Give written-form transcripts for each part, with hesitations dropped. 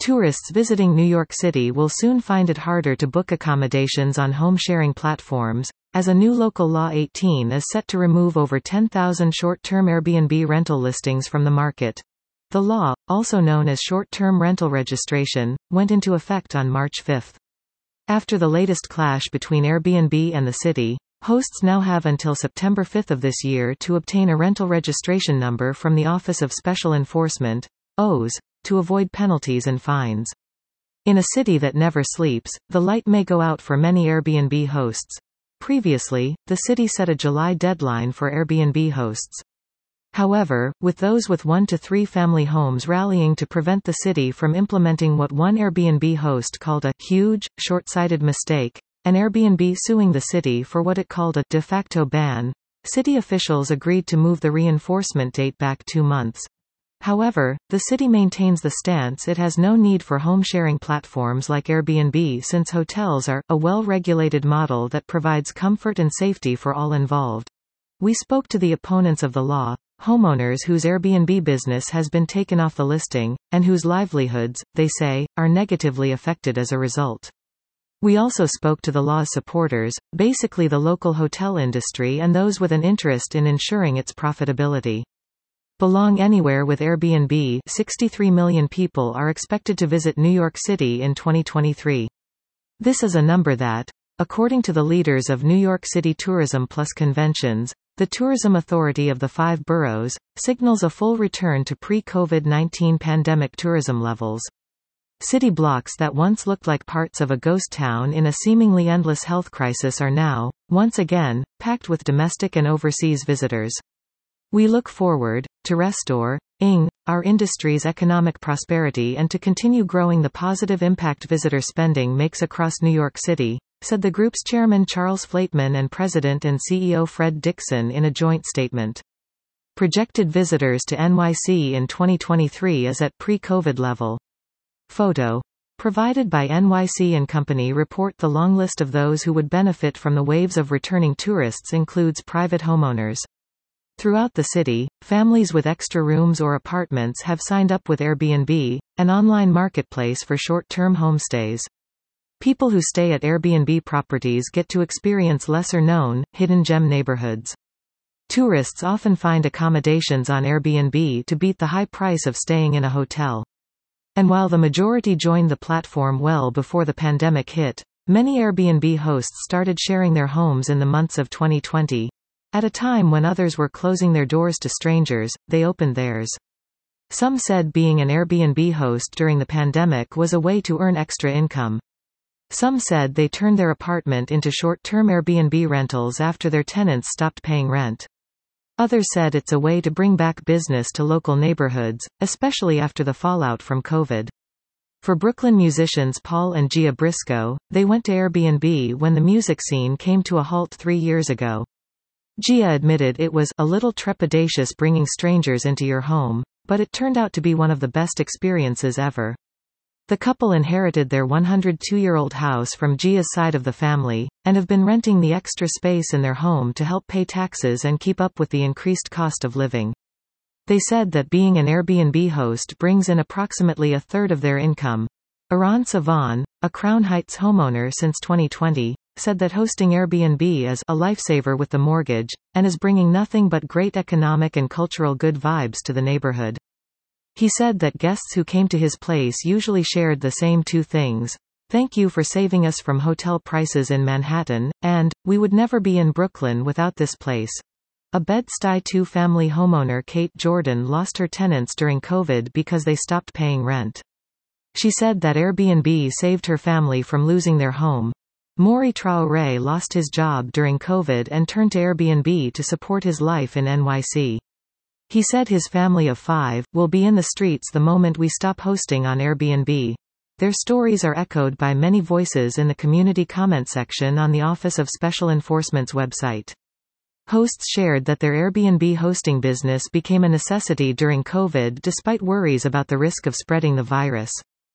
Tourists visiting New York City will soon find it harder to book accommodations on home-sharing platforms, as a new local law 18 is set to remove over 10,000 short-term Airbnb rental listings from the market. The law, also known as short-term rental registration, went into effect on March 5. After the latest clash between Airbnb and the city, hosts now have until September 5 of this year to obtain a rental registration number from the Office of Special Enforcement, OSE, to avoid penalties and fines. In a city that never sleeps, the light may go out for many Airbnb hosts. Previously, the city set a July deadline for Airbnb hosts. However, with those with 1 to 3 family homes rallying to prevent the city from implementing what one Airbnb host called a huge, short-sighted mistake, and Airbnb suing the city for what it called a de facto ban, city officials agreed to move the reinforcement date back 2 months. However, the city maintains the stance it has no need for home-sharing platforms like Airbnb since hotels are a well-regulated model that provides comfort and safety for all involved. We spoke to the opponents of the law, homeowners whose Airbnb business has been taken off the listing, and whose livelihoods, they say, are negatively affected as a result. We also spoke to the law's supporters, basically the local hotel industry and those with an interest in ensuring its profitability. Belong Anywhere with Airbnb, 63 million people are expected to visit New York City in 2023. This is a number that, according to the leaders of New York City Tourism Plus Conventions, the tourism authority of the 5 boroughs, signals a full return to pre-COVID-19 pandemic tourism levels. City blocks that once looked like parts of a ghost town in a seemingly endless health crisis are now, once again, packed with domestic and overseas visitors. We look forward to restoring our industry's economic prosperity and to continue growing the positive impact visitor spending makes across New York City, said the group's chairman Charles Flateman and president and CEO Fred Dixon in a joint statement. Projected visitors to NYC in 2023 is at pre-COVID level. Photo provided by NYC & Company report the long list of those who would benefit from the waves of returning tourists includes private homeowners. Throughout the city, families with extra rooms or apartments have signed up with Airbnb, an online marketplace for short-term homestays. People who stay at Airbnb properties get to experience lesser-known, hidden gem neighborhoods. Tourists often find accommodations on Airbnb to beat the high price of staying in a hotel. And while the majority joined the platform well before the pandemic hit, many Airbnb hosts started sharing their homes in the months of 2020. At a time when others were closing their doors to strangers, they opened theirs. Some said being an Airbnb host during the pandemic was a way to earn extra income. Some said they turned their apartment into short-term Airbnb rentals after their tenants stopped paying rent. Others said it's a way to bring back business to local neighborhoods, especially after the fallout from COVID. For Brooklyn musicians Paul and Gia Briscoe, they went to Airbnb when the music scene came to a halt 3 years ago. Gia admitted it was a little trepidatious bringing strangers into your home, but it turned out to be one of the best experiences ever. The couple inherited their 102-year-old house from Gia's side of the family, and have been renting the extra space in their home to help pay taxes and keep up with the increased cost of living. They said that being an Airbnb host brings in approximately a third of their income. Eran Savan, a Crown Heights homeowner since 2020, said that hosting Airbnb is a lifesaver with the mortgage, and is bringing nothing but great economic and cultural good vibes to the neighborhood. He said that guests who came to his place usually shared the same 2 things. Thank you for saving us from hotel prices in Manhattan, and, we would never be in Brooklyn without this place. A Bed-Stuy 2-family homeowner Kate Jordan lost her tenants during COVID because they stopped paying rent. She said that Airbnb saved her family from losing their home. Maury Traoré lost his job during COVID and turned to Airbnb to support his life in NYC. He said his family of 5 will be in the streets the moment we stop hosting on Airbnb. Their stories are echoed by many voices in the community comment section on the Office of Special Enforcement's website. Hosts shared that their Airbnb hosting business became a necessity during COVID despite worries about the risk of spreading the virus.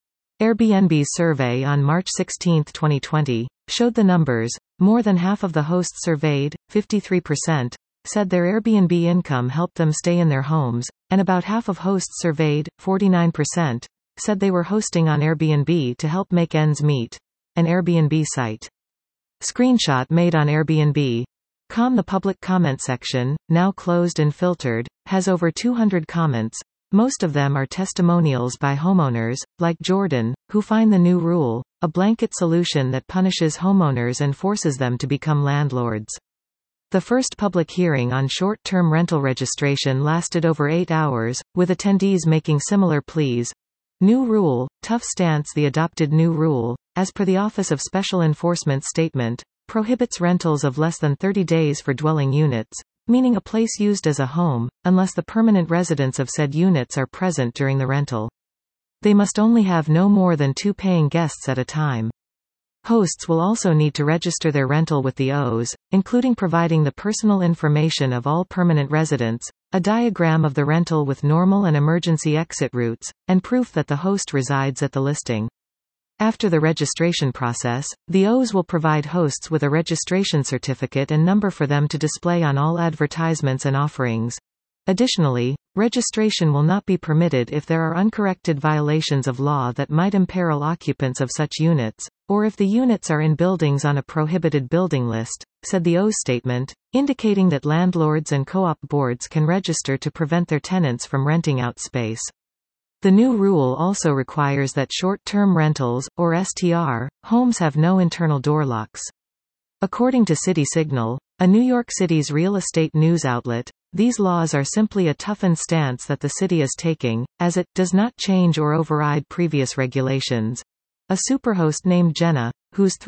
Airbnb's survey on March 16, 2020, showed the numbers. More than half of the hosts surveyed, 53%, said their Airbnb income helped them stay in their homes, and about half of hosts surveyed, 49%, said they were hosting on Airbnb to help make ends meet. An Airbnb site. Screenshot made on Airbnb.com. The public comment section, now closed and filtered, has over 200 comments. Most of them are testimonials by homeowners, like Jordan, who find the new rule a blanket solution that punishes homeowners and forces them to become landlords. The first public hearing on short-term rental registration lasted over 8 hours, with attendees making similar pleas. New rule, tough stance. The adopted new rule, as per the Office of Special Enforcement statement, prohibits rentals of less than 30 days for dwelling units, meaning a place used as a home, unless the permanent residents of said units are present during the rental. They must only have no more than 2 paying guests at a time. Hosts will also need to register their rental with the OS, including providing the personal information of all permanent residents, a diagram of the rental with normal and emergency exit routes, and proof that the host resides at the listing. After the registration process, the OS will provide hosts with a registration certificate and number for them to display on all advertisements and offerings. Additionally, registration will not be permitted if there are uncorrected violations of law that might imperil occupants of such units, or if the units are in buildings on a prohibited building list, said the OS statement, indicating that landlords and co-op boards can register to prevent their tenants from renting out space. The new rule also requires that short-term rentals, or STR, homes have no internal door locks. According to City Signal, a New York City's real estate news outlet, these laws are simply a toughened stance that the city is taking, as it does not change or override previous regulations. A superhost named Jenna, whose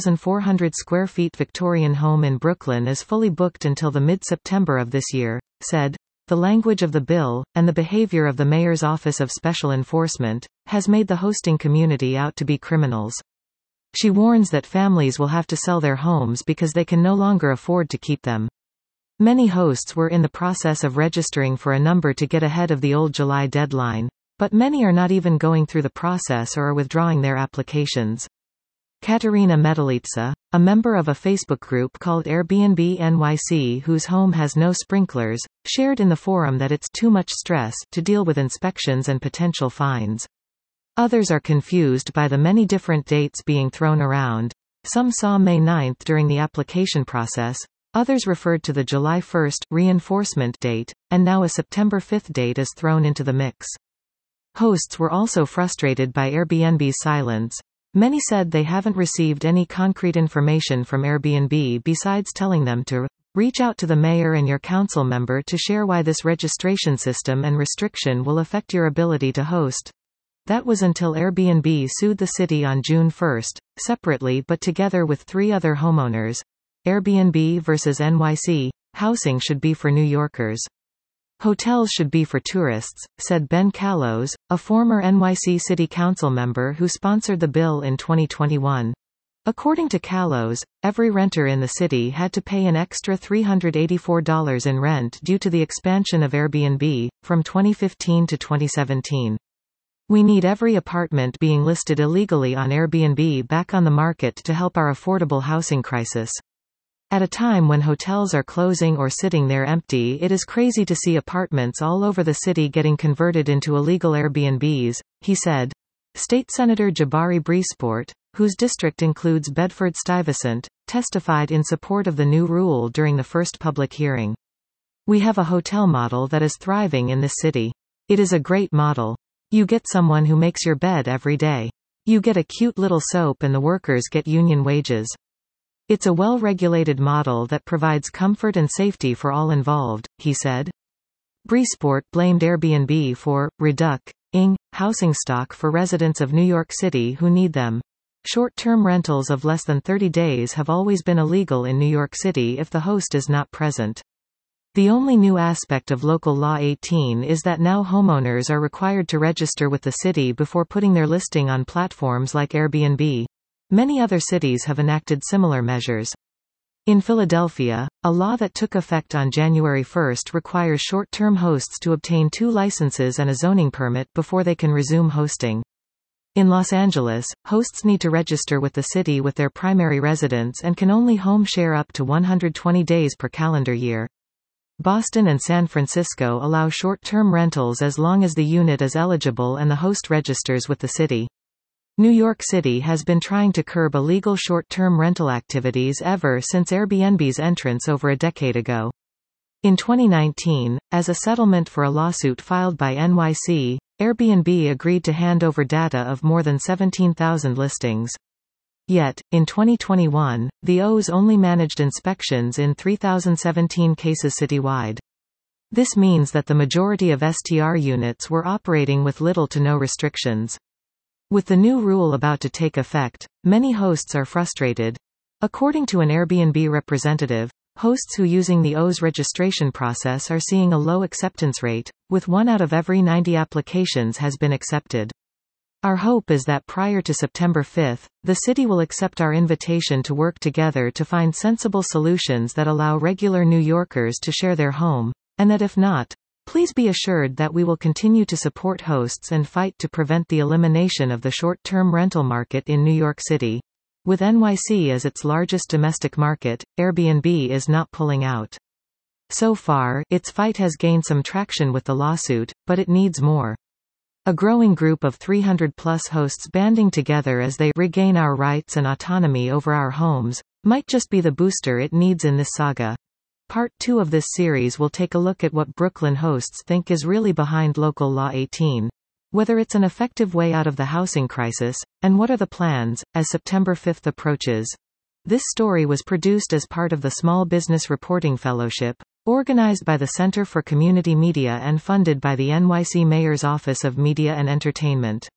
3,400 square feet Victorian home in Brooklyn is fully booked until the mid-September of this year, said, "The language of the bill, and the behavior of the Mayor's Office of Special Enforcement, has made the hosting community out to be criminals." She warns that families will have to sell their homes because they can no longer afford to keep them. Many hosts were in the process of registering for a number to get ahead of the old July deadline, but many are not even going through the process or are withdrawing their applications. Katerina Medalitsa, a member of a Facebook group called Airbnb NYC whose home has no sprinklers, shared in the forum that it's too much stress to deal with inspections and potential fines. Others are confused by the many different dates being thrown around. Some saw May 9 during the application process, others referred to the July 1 reinforcement date, and now a September 5 date is thrown into the mix. Hosts were also frustrated by Airbnb's silence. Many said they haven't received any concrete information from Airbnb besides telling them to reach out to the mayor and your council member to share why this registration system and restriction will affect your ability to host. That was until Airbnb sued the city on June 1, separately but together with 3 other homeowners. Airbnb versus NYC, housing should be for New Yorkers. Hotels should be for tourists, said Ben Kallos, a former NYC City Council member who sponsored the bill in 2021. According to Kallos, every renter in the city had to pay an extra $384 in rent due to the expansion of Airbnb, from 2015 to 2017. "We need every apartment being listed illegally on Airbnb back on the market to help our affordable housing crisis. At a time when hotels are closing or sitting there empty, it is crazy to see apartments all over the city getting converted into illegal Airbnbs," he said. State Senator Jabari Briesport, whose district includes Bedford-Stuyvesant, testified in support of the new rule during the first public hearing. "We have a hotel model that is thriving in this city. It is a great model. You get someone who makes your bed every day. You get a cute little soap and the workers get union wages. It's a well-regulated model that provides comfort and safety for all involved," he said. Briesport blamed Airbnb for reducing housing stock for residents of New York City who need them. Short-term rentals of less than 30 days have always been illegal in New York City if the host is not present. The only new aspect of Local Law 18 is that now homeowners are required to register with the city before putting their listing on platforms like Airbnb. Many other cities have enacted similar measures. In Philadelphia, a law that took effect on January 1 requires short-term hosts to obtain 2 licenses and a zoning permit before they can resume hosting. In Los Angeles, hosts need to register with the city with their primary residence and can only home share up to 120 days per calendar year. Boston and San Francisco allow short-term rentals as long as the unit is eligible and the host registers with the city. New York City has been trying to curb illegal short-term rental activities ever since Airbnb's entrance over a decade ago. In 2019, as a settlement for a lawsuit filed by NYC, Airbnb agreed to hand over data of more than 17,000 listings. Yet, in 2021, the O's only managed inspections in 3,017 cases citywide. This means that the majority of STR units were operating with little to no restrictions. With the new rule about to take effect, many hosts are frustrated. According to an Airbnb representative, hosts who using the O's registration process are seeing a low acceptance rate, with 1 out of every 90 applications has been accepted. Our hope is that prior to September 5, the city will accept our invitation to work together to find sensible solutions that allow regular New Yorkers to share their home, and that if not, please be assured that we will continue to support hosts and fight to prevent the elimination of the short-term rental market in New York City. With NYC as its largest domestic market, Airbnb is not pulling out. So far, its fight has gained some traction with the lawsuit, but it needs more. A growing group of 300-plus hosts banding together as they regain our rights and autonomy over our homes might just be the booster it needs in this saga. Part 2 of this series will take a look at what Brooklyn hosts think is really behind Local Law 18, whether it's an effective way out of the housing crisis, and what are the plans, as September 5 approaches. This story was produced as part of the Small Business Reporting Fellowship, organized by the Center for Community Media and funded by the NYC Mayor's Office of Media and Entertainment.